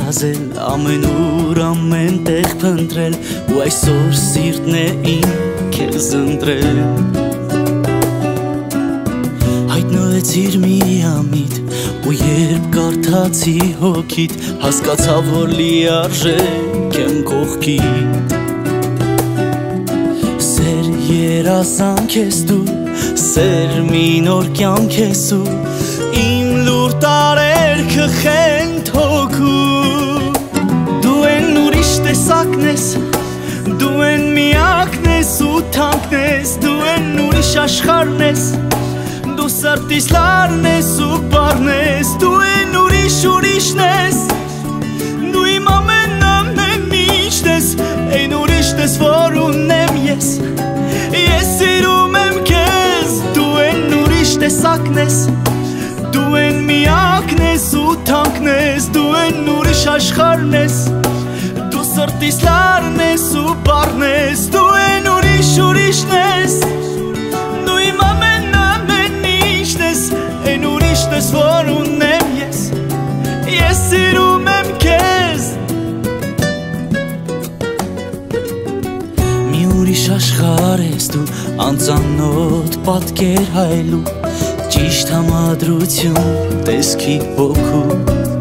վրազել, ամենուր ամեն տեղ փնտրել, ու այսօր սիրտն է իմ քեզ ընտրել։ Հայտնվեցիր միամիտ, ու երբ կարդացի հոգիդ, հասկացա, որ լիարժեք եմ կողքիդ։ Սեր երազանք ես դու, սեր մի նոր կյանք ես ու իմ լուր տարերքը խենթ հոգու։ Դու են ուրիշ տեսակն ես, դու են միակն ես ու թանկն ես, դու են ուրիշ աշխարհն ես, դու սրտիս լարն ես ու բառն ես, դու են ուրիշն ես, դու իմ ամեն ինչն ես, այն ուրիշն ես, որ ունեմ ես սիրում եմ քեզ, դու են ուրիշ տեսակն ես, դու են միակն ես ու թանկն ես, դու են ուրիշ աշխարհն ես, դու սրտիս լարն ես ու բառն ես, դու են ուրիշն ես, դու իմ ամեն ինչն ես, այն ուրիշն ես, որ ունեմ ես սիրում եմ քեզ։ Մի ուրիշ աշխարհ ես դու, անծանոթ պատկեր հայլու, ճիշտ համադրություն տեսքի հոգու,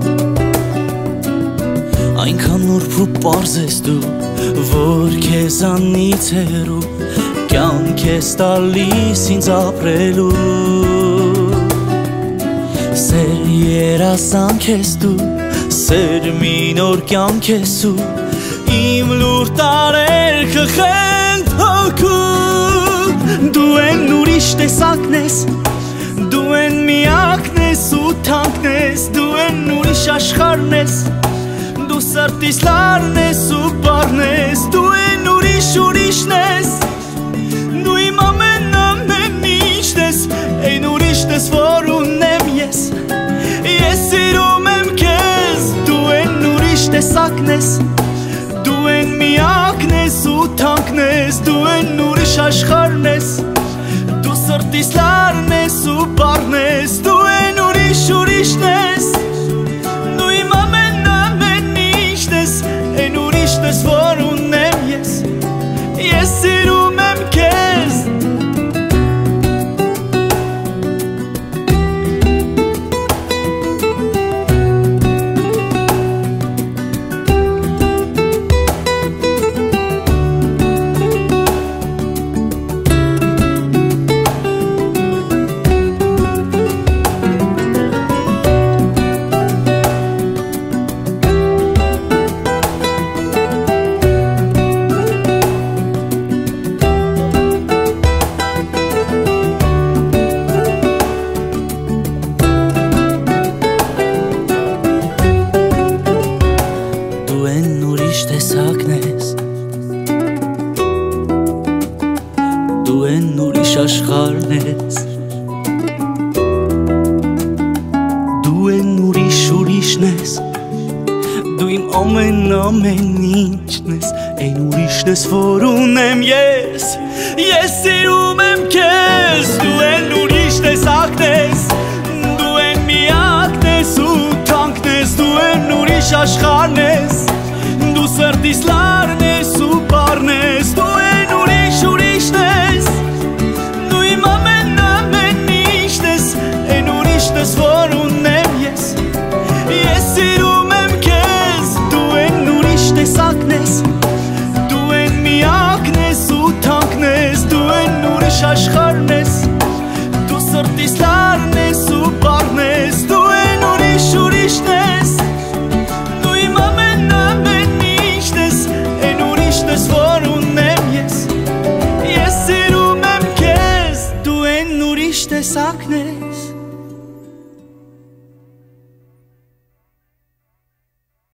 այնքան նուրբ ու պարզ ես դու, որ քեզանից հեռու կյանք ես տալիս ինձ ապրելու։ Սեր երազանք ես դու, սեր մի նոր կյանք ես ու իմ լուր տարերքը խենթ հոգու։ Դու են ուրիշ տեսակն ես, դու են միակն ես ու թանկն ես, դու են ուրիշ աշխարհն ես, դու սրտիս լարն ես ու բառն ես, դու են ուրիշն ես, դու իմ ամեն ինչն ես, այն ուրիշն ես, որ ունեմ ես սիրում եմ քեզ, դու են ուրիշ տեսակն ես, դու են միակն ես ու թանկն ես, դու են ուրիշ աշխարհն ես, դու սրտիս լարն ես ու բառն ես, դու են ուրիշն ես, դու իմ ամեն ինչն ես, այն ուրիշն ես, որ ունեմ ես սիրում եմ քեզ։ Դու են ուրիշ աշխարհն ես, դու են ուրիշն ես, դու իմ ամեն ինչն ես, այն ուրիշն ես, որ ունեմ ես սիրում եմ քեզ, դու են ուրիշ տեսակն ես, դու են միակն ես ու թանկն ես, դու են ուրիշ աշխարհն ես, դու սրտիս լարն ես ու բառն ես, դու են ուրիշն ես, դու իմ ամեն ինչն ես, այն ուրիշն ես, որ ունեմ ես սիրում եմ քեզ, դու են ուրիշ տեսակն ես, դու են միակն ես ու թանկն ես, դու են ուրիշ աշխարհ